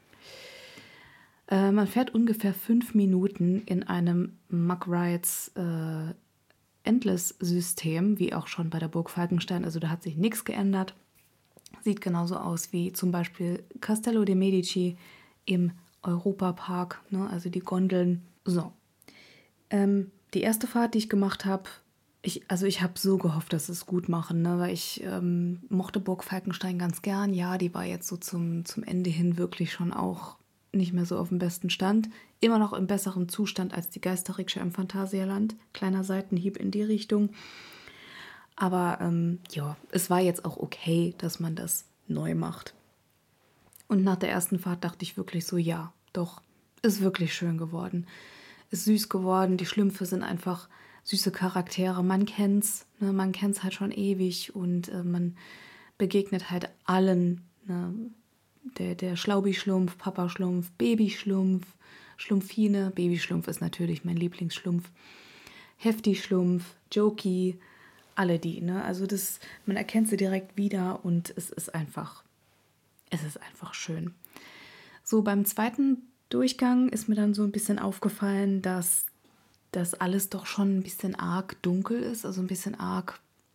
Man fährt ungefähr 5 Minuten in einem Mug Rides Endless-System, wie auch schon bei der Burg Falkenstein. Also da hat sich nichts geändert. Sieht genauso aus wie zum Beispiel Castello de Medici im Europapark, ne? Also die Gondeln. So. Die erste Fahrt, die ich gemacht habe, ich habe so gehofft, dass sie es gut machen, ne? Weil ich mochte Burg Falkenstein ganz gern. Ja, die war jetzt so zum Ende hin wirklich schon auch nicht mehr so auf dem besten Stand. Immer noch im besseren Zustand als die Geisterrikscha im Phantasialand. Kleiner Seitenhieb in die Richtung. Aber es war jetzt auch okay, dass man das neu macht. Und nach der ersten Fahrt dachte ich wirklich so, ja, doch, ist wirklich schön geworden. Ist süß geworden. Die Schlümpfe sind einfach süße Charaktere. Man kennt's, ne? Man kennt's halt schon ewig und man begegnet halt allen. Ne? Der Schlaubi-Schlumpf, Papa-Schlumpf, Baby-Schlumpf, Schlumpfine. Baby-Schlumpf ist natürlich mein Lieblingsschlumpf. Hefti-Schlumpf, Jokey, alle die. Ne? Also man erkennt sie direkt wieder und es ist einfach schön. So, beim zweiten Durchgang ist mir dann so ein bisschen aufgefallen, dass das alles doch schon ein bisschen arg dunkel ist, also ein bisschen arg,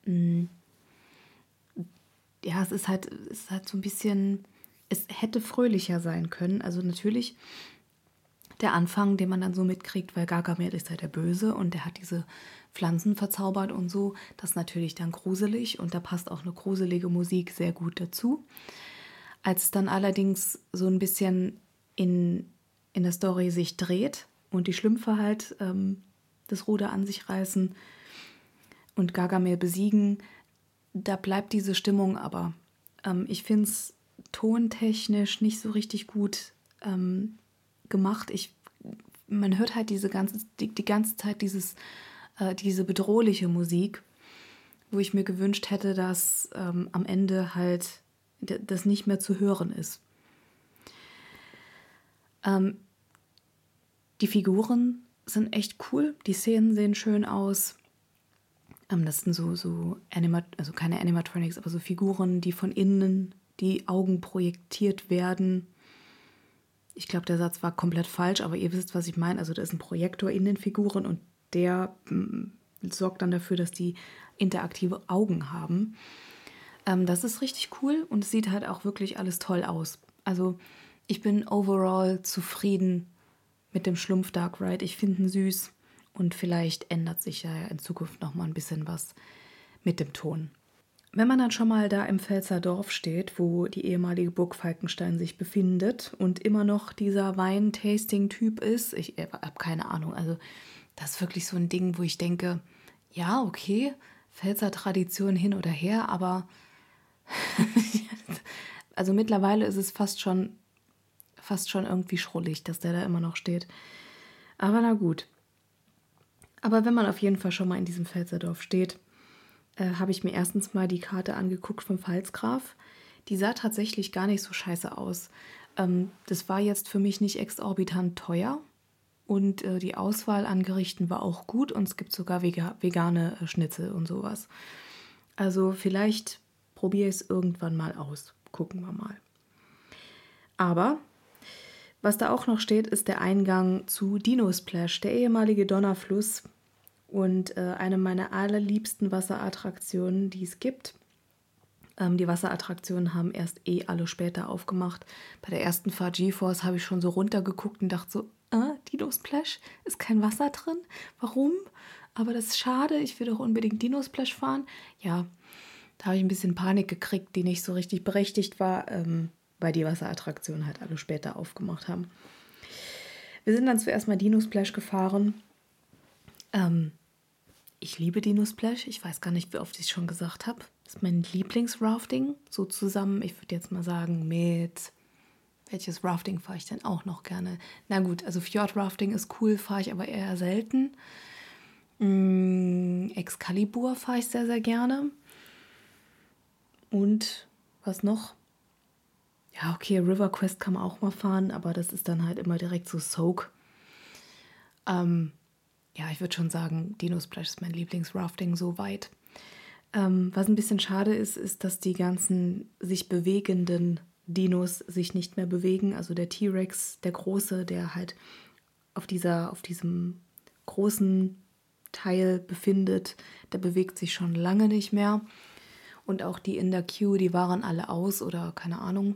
ja, es ist halt so ein bisschen, es hätte fröhlicher sein können. Also natürlich der Anfang, den man dann so mitkriegt, weil Gargamel ist ja der Böse und der hat diese Pflanzen verzaubert und so, das ist natürlich dann gruselig und da passt auch eine gruselige Musik sehr gut dazu. Als es dann allerdings so ein bisschen in der Story sich dreht und die Schlümpfe halt das Ruder an sich reißen und Gargamel besiegen, da bleibt diese Stimmung aber. Ich finde es tontechnisch nicht so richtig gut gemacht. Man hört halt die ganze Zeit diese bedrohliche Musik, wo ich mir gewünscht hätte, dass am Ende halt das nicht mehr zu hören ist. Die Figuren sind echt cool, die Szenen sehen schön aus. Das sind so also keine Animatronics, aber so Figuren, die von innen die Augen projektiert werden. Ich glaube, der Satz war komplett falsch, aber ihr wisst, was ich meine. Also da ist ein Projektor in den Figuren und der sorgt dann dafür, dass die interaktive Augen haben. Das ist richtig cool und es sieht halt auch wirklich alles toll aus. Also ich bin overall zufrieden mit dem Schlumpf Dark Ride. Ich finde ihn süß und vielleicht ändert sich ja in Zukunft noch mal ein bisschen was mit dem Ton. Wenn man dann schon mal da im Pfälzer Dorf steht, wo die ehemalige Burg Falkenstein sich befindet und immer noch dieser Wein-Tasting-Typ ist, ich habe keine Ahnung, also das ist wirklich so ein Ding, wo ich denke, ja, okay, Pfälzer Tradition hin oder her, aber also mittlerweile ist es fast schon irgendwie schrullig, dass der da immer noch steht. Aber na gut. Aber wenn man auf jeden Fall schon mal in diesem Pfälzerdorf steht, habe ich mir erstens mal die Karte angeguckt vom Pfalzgraf. Die sah tatsächlich gar nicht so scheiße aus. Das war jetzt für mich nicht exorbitant teuer und die Auswahl an Gerichten war auch gut und es gibt sogar vegane Schnitzel und sowas. Also vielleicht probiere ich es irgendwann mal aus. Gucken wir mal. Aber was da auch noch steht, ist der Eingang zu Dino Splash, der ehemalige Donnerfluss und eine meiner allerliebsten Wasserattraktionen, die es gibt. Die Wasserattraktionen haben erst alle später aufgemacht. Bei der ersten Fahrt GeForce habe ich schon so runtergeguckt und dachte so, Dino Splash, ist kein Wasser drin? Warum? Aber das ist schade, ich will doch unbedingt Dino Splash fahren. Ja, da habe ich ein bisschen Panik gekriegt, die nicht so richtig berechtigt war, weil die Wasserattraktionen halt alle später aufgemacht haben. Wir sind dann zuerst mal Dino Splash gefahren. Ich liebe Dino Splash. Ich weiß gar nicht, wie oft ich es schon gesagt habe. Das ist mein Lieblingsrafting. So zusammen, ich würde jetzt mal sagen, mit... Welches Rafting fahre ich denn auch noch gerne? Na gut, also Fjordrafting ist cool, fahre ich aber eher selten. Excalibur fahre ich sehr, sehr gerne. Und was noch? Ja, okay, River Quest kann man auch mal fahren, aber das ist dann halt immer direkt so Soak. Ja, ich würde schon sagen, Dino Splash ist mein Lieblingsrafting soweit. Was ein bisschen schade ist, ist, dass die ganzen sich bewegenden Dinos sich nicht mehr bewegen. Also der T-Rex, der Große, der halt auf diesem großen Teil befindet, der bewegt sich schon lange nicht mehr. Und auch die in der Queue, die waren alle aus oder keine Ahnung.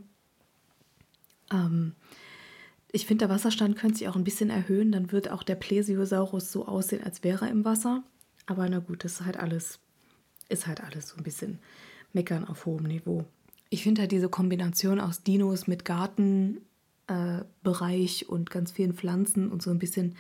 Ich finde, der Wasserstand könnte sich auch ein bisschen erhöhen. Dann wird auch der Plesiosaurus so aussehen, als wäre er im Wasser. Aber na gut, das ist halt alles so ein bisschen meckern auf hohem Niveau. Ich finde halt diese Kombination aus Dinos mit Gartenbereich und ganz vielen Pflanzen und so ein bisschen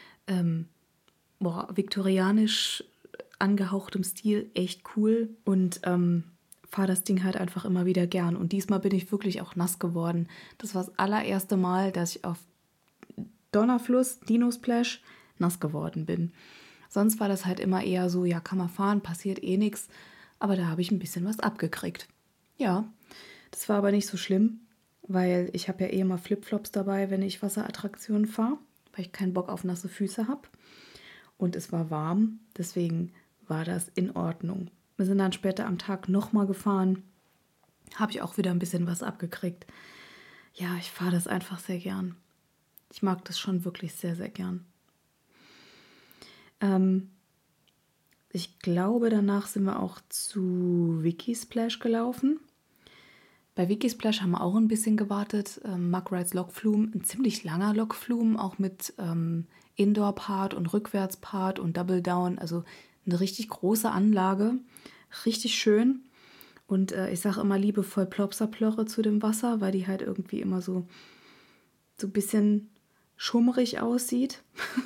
viktorianisch angehauchtem Stil echt cool und fahre das Ding halt einfach immer wieder gern. Und diesmal bin ich wirklich auch nass geworden. Das war das allererste Mal, dass ich auf Donnerfluss, Dino-Splash, nass geworden bin. Sonst war das halt immer eher so, ja, kann man fahren, passiert eh nichts. Aber da habe ich ein bisschen was abgekriegt. Ja, das war aber nicht so schlimm, weil ich habe ja eh immer Flipflops dabei, wenn ich Wasserattraktionen fahre, weil ich keinen Bock auf nasse Füße habe. Und es war warm, deswegen war das in Ordnung. Wir sind dann später am Tag nochmal gefahren, habe ich auch wieder ein bisschen was abgekriegt. Ja, ich fahre das einfach sehr gern. Ich mag das schon wirklich sehr, sehr gern. Ich glaube, danach sind wir auch zu Wikisplash gelaufen. Bei Wikisplash haben wir auch ein bisschen gewartet. Mug Rides Lokflume, ein ziemlich langer Lokflume, auch mit Indoor-Part und Rückwärts-Part und Double Down. Also eine richtig große Anlage, richtig schön. Und ich sage immer liebevoll Plopsaplörre zu dem Wasser, weil die halt irgendwie immer so ein bisschen schummrig aussieht.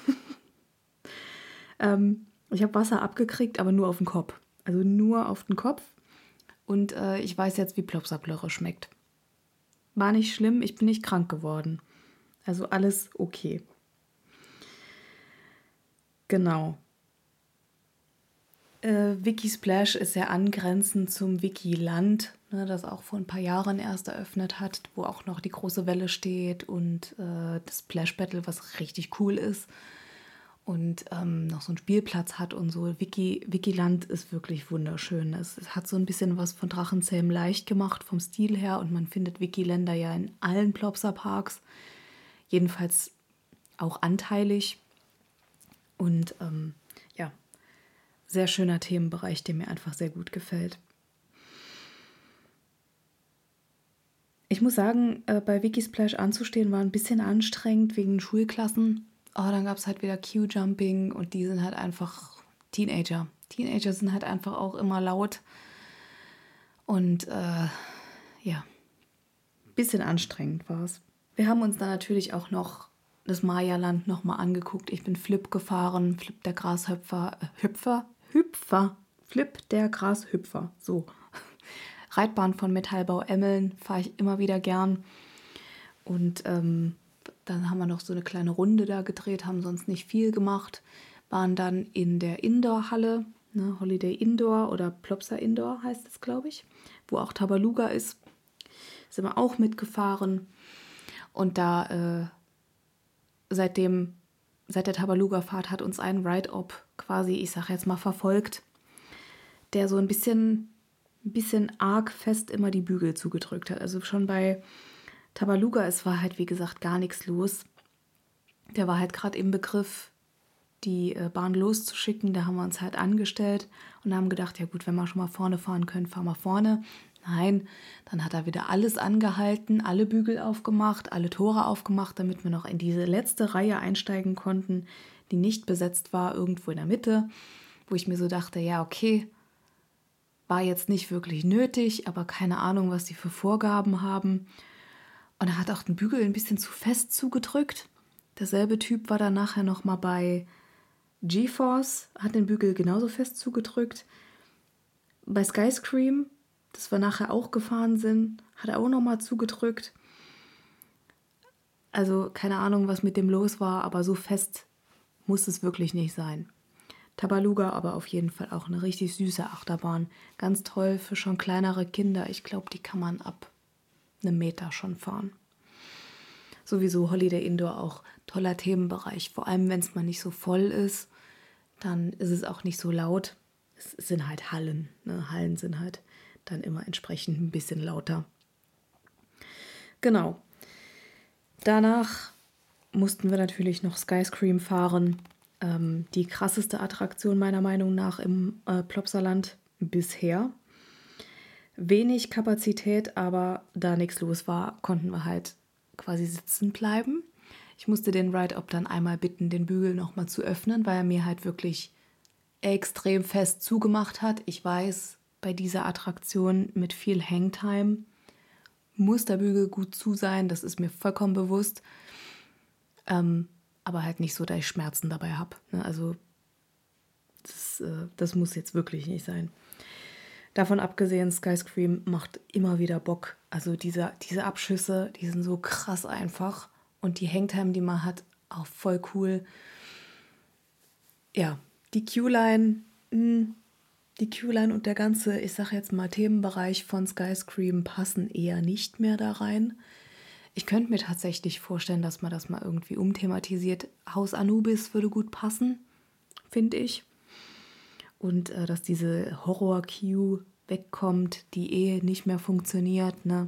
Ich habe Wasser abgekriegt, aber nur auf den Kopf. Also nur auf den Kopf. Und ich weiß jetzt, wie Plopsaplörre schmeckt. War nicht schlimm, ich bin nicht krank geworden. Also alles okay. Genau. Wikisplash ist ja angrenzend zum Wikiland, ne, das auch vor ein paar Jahren erst eröffnet hat, wo auch noch die große Welle steht und das Splash Battle, was richtig cool ist und noch so einen Spielplatz hat und so. Wikiland ist wirklich wunderschön. Es hat so ein bisschen was von Drachenzähmen leicht gemacht vom Stil her und man findet Wikiländer ja in allen Plopsa-Parks, jedenfalls auch anteilig und ja, sehr schöner Themenbereich, der mir einfach sehr gut gefällt. Ich muss sagen, bei Wikisplash anzustehen war ein bisschen anstrengend wegen den Schulklassen. Oh, dann gab es halt wieder Queue-Jumping und die sind halt einfach Teenager. Teenager sind halt einfach auch immer laut. Und ja, ein bisschen anstrengend war es. Wir haben uns dann natürlich auch noch das Maya-Land nochmal angeguckt. Ich bin Flip gefahren, Flip der Grashüpfer, Flip der Grashüpfer, so. Reitbahn von Metallbau Emmeln fahre ich immer wieder gern. Und dann haben wir noch so eine kleine Runde da gedreht, haben sonst nicht viel gemacht. Waren dann in der Indoor-Halle, ne, Holiday Indoor oder Plopsa Indoor heißt es, glaube ich, wo auch Tabaluga ist. Sind wir auch mitgefahren. Und da seit der Tabaluga-Fahrt hat uns ein Ride-Op quasi, ich sag jetzt mal, verfolgt, der so ein bisschen arg fest immer die Bügel zugedrückt hat. Also schon bei Tabaluga, es war halt, wie gesagt, gar nichts los. Der war halt gerade im Begriff, die Bahn loszuschicken. Da haben wir uns halt angestellt und haben gedacht, ja gut, wenn wir schon mal vorne fahren können, fahren wir vorne. Nein, dann hat er wieder alles angehalten, alle Bügel aufgemacht, alle Tore aufgemacht, damit wir noch in diese letzte Reihe einsteigen konnten, die nicht besetzt war, irgendwo in der Mitte, wo ich mir so dachte, ja okay, war jetzt nicht wirklich nötig, aber keine Ahnung, was die für Vorgaben haben. Und er hat auch den Bügel ein bisschen zu fest zugedrückt. Derselbe Typ war dann nachher nochmal bei GeForce, hat den Bügel genauso fest zugedrückt. Bei Skyscream, das wir nachher auch gefahren sind, hat er auch nochmal zugedrückt. Also keine Ahnung, was mit dem los war, aber so fest muss es wirklich nicht sein. Tabaluga aber auf jeden Fall auch eine richtig süße Achterbahn. Ganz toll für schon kleinere Kinder. Ich glaube, die kann man ab einem Meter schon fahren. Sowieso Holiday Indoor auch toller Themenbereich. Vor allem, wenn es mal nicht so voll ist, dann ist es auch nicht so laut. Es sind halt Hallen. Ne? Hallen sind halt dann immer entsprechend ein bisschen lauter. Genau. Danach mussten wir natürlich noch Skyscream fahren. Die krasseste Attraktion meiner Meinung nach im Plopsaland bisher. Wenig Kapazität, aber da nichts los war, konnten wir halt quasi sitzen bleiben. Ich musste den Ride-Op dann einmal bitten, den Bügel nochmal zu öffnen, weil er mir halt wirklich extrem fest zugemacht hat. Ich weiß, bei dieser Attraktion mit viel Hangtime muss der Bügel gut zu sein, das ist mir vollkommen bewusst. Aber halt nicht so, dass ich Schmerzen dabei habe. Ne? Also das muss jetzt wirklich nicht sein. Davon abgesehen, Skyscream macht immer wieder Bock. Also diese Abschüsse, die sind so krass einfach. Und die Hangtime, die man hat, auch voll cool. Ja, die Q-Line, und der ganze, ich sage jetzt mal, Themenbereich von Skyscream passen eher nicht mehr da rein. Ich könnte mir tatsächlich vorstellen, dass man das mal irgendwie umthematisiert. Haus Anubis würde gut passen, finde ich. Und dass diese Horror-Q wegkommt, die nicht mehr funktioniert, ne?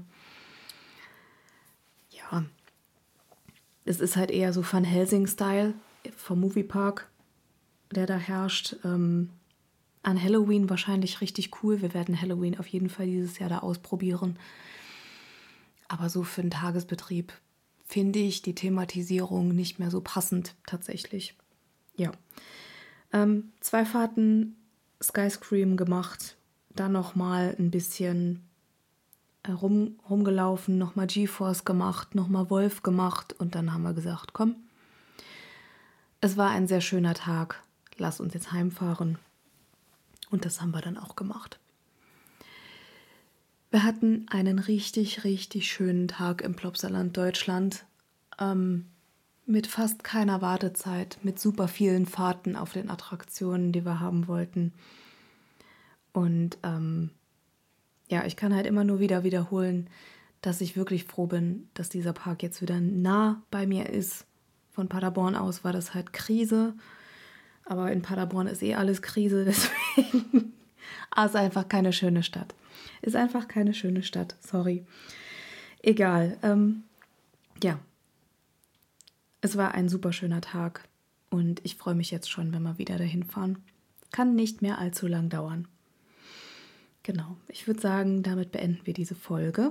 Ja, es ist halt eher so Van Helsing-Style vom Moviepark, der da herrscht. An Halloween wahrscheinlich richtig cool. Wir werden Halloween auf jeden Fall dieses Jahr da ausprobieren. Aber so für einen Tagesbetrieb finde ich die Thematisierung nicht mehr so passend tatsächlich. Ja. 2 Fahrten Skyscream gemacht, dann nochmal ein bisschen rumgelaufen, nochmal GeForce gemacht, nochmal Wolf gemacht und dann haben wir gesagt, komm, es war ein sehr schöner Tag, lass uns jetzt heimfahren. Und das haben wir dann auch gemacht. Wir hatten einen richtig, richtig schönen Tag im Plopsaland Deutschland. Mit fast keiner Wartezeit, mit super vielen Fahrten auf den Attraktionen, die wir haben wollten. Und ja, ich kann halt immer nur wieder wiederholen, dass ich wirklich froh bin, dass dieser Park jetzt wieder nah bei mir ist. Von Paderborn aus war das halt Krise. Aber in Paderborn ist alles Krise, deswegen ist einfach keine schöne Stadt. Ist einfach keine schöne Stadt, sorry. Egal. Ja, es war ein super schöner Tag und ich freue mich jetzt schon, wenn wir wieder dahin fahren. Kann nicht mehr allzu lang dauern. Genau, ich würde sagen, damit beenden wir diese Folge.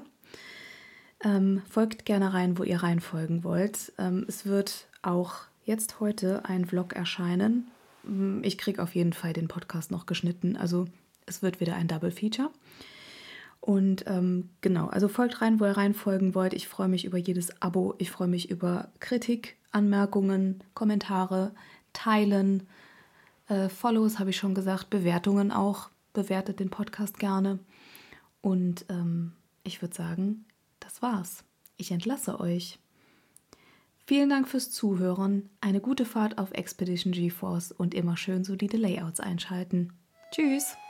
Folgt gerne rein, wo ihr reinfolgen wollt. Es wird auch jetzt heute ein Vlog erscheinen. Ich kriege auf jeden Fall den Podcast noch geschnitten, also es wird wieder ein Double Feature. Und genau, also folgt rein, wo ihr reinfolgen wollt. Ich freue mich über jedes Abo, ich freue mich über Kritik, Anmerkungen, Kommentare, Teilen, Follows habe ich schon gesagt, Bewertungen auch. Bewertet den Podcast gerne. Und ich würde sagen, das war's. Ich entlasse euch. Vielen Dank fürs Zuhören, eine gute Fahrt auf Expedition GeForce und immer schön solide Layouts einschalten. Tschüss!